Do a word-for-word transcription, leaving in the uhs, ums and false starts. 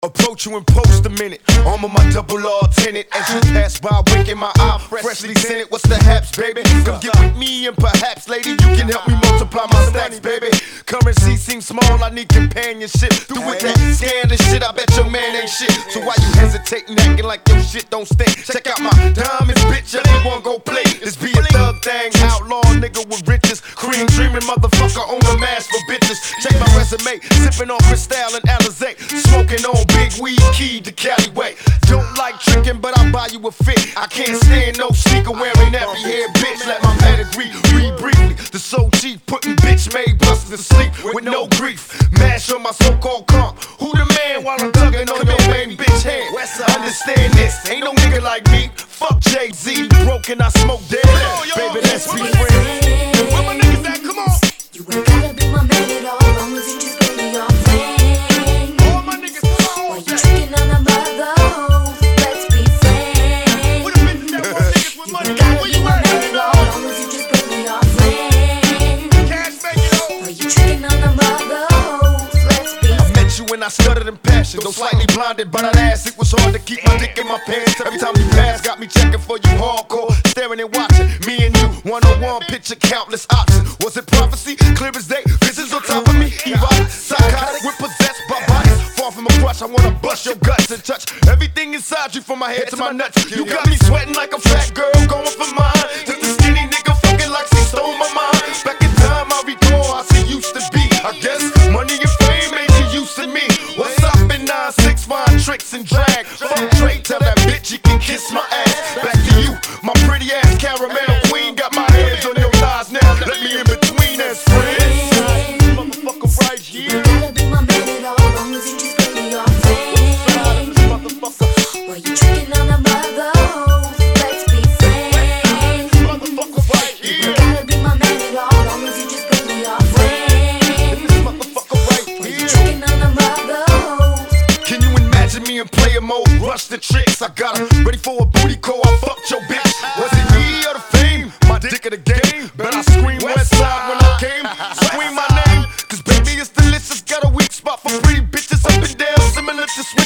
Approach you in post a minute. Arm of my double R tenant. As you pass by, winking my eye, freshly scented. What's the haps, baby? Come get with me and perhaps, lady, you can help me multiply my stacks, baby. Currency seems small, I need companionship. Through with that scandalous shit, I bet your man ain't shit. So why you hesitating, acting like your shit don't stink? Check out my diamonds, bitch, anyone go play. This be a thug thing, outlaw nigga with riches. Cream dreaming motherfucker on a mask for bitches. Check my resume, sipping on Cristal and Alizé. Smoking on big weed, key to Cali way. Don't like tricking, but I'll buy you a fit. I can't stand no sneaker wearing nappy hair, bitch. Let my pedigree read briefly. The so cheap, putting bitch made busters to sleep with no grief. Mash on my so-called comp. Who the man while I'm thugging on your main bitch head? Understand this, ain't no nigga like me. Fuck Jay-Z, broken, I smoke dead. Baby, let's be friends. Where my niggas at? Come on. You ain't gotta be my man at all, long as you just give me your friend. All my niggas, come on. While you tricking on a brother, let's be friends. What the bitches that want niggas with money? You ain't gotta Where be you my at? man at all, long as you just give me your friend. Cash make it over. While you tricking on a brother, let's be I met you when I stuttered in passion, though slightly blinded by that ass. It was hard to keep my dick in my pants. Every time you pass, got me checking for you hardcore, staring and watching. Me and you, one on one, picture countless options. Was it prophecy? Clear as day, visions on top of me. Erotic, psychotic, we're possessed by bodies. Far from a crush, I wanna bust your guts and touch everything inside you, from my head to my nuts. You got me sweating like a fat girl going for mine. Just a skinny nigga fucking like she stole my mind. Back in time, I recall how she used to be. I guess money and fame made you used to me. What's up in nine six, fine tricks and drag? Fuck Dre, tell that bitch you can kiss my ass. Back to you, my pretty ass caramel queen. Got my hands on your thighs now. Let me in between as friends. Motherfucker right You here. ain't gotta be my man at all, long as you just give me your friend. Motherfucker, While you tricking on a brother, let's be friends. motherfucker right You here. ain't gotta be my man at all, long as you just give me your friend. Motherfucker right While you here. tricking on a brother. Can you imagine me in player mode? Rush the tricks. I got her ready for a booty call. I fucked your bitch. Was it me or the fame? My dick of the game. Bet I scream West Side when I came. Scream my name, cause baby it's delicious. Got a weak spot for pretty bitches up and down, similar to sweet.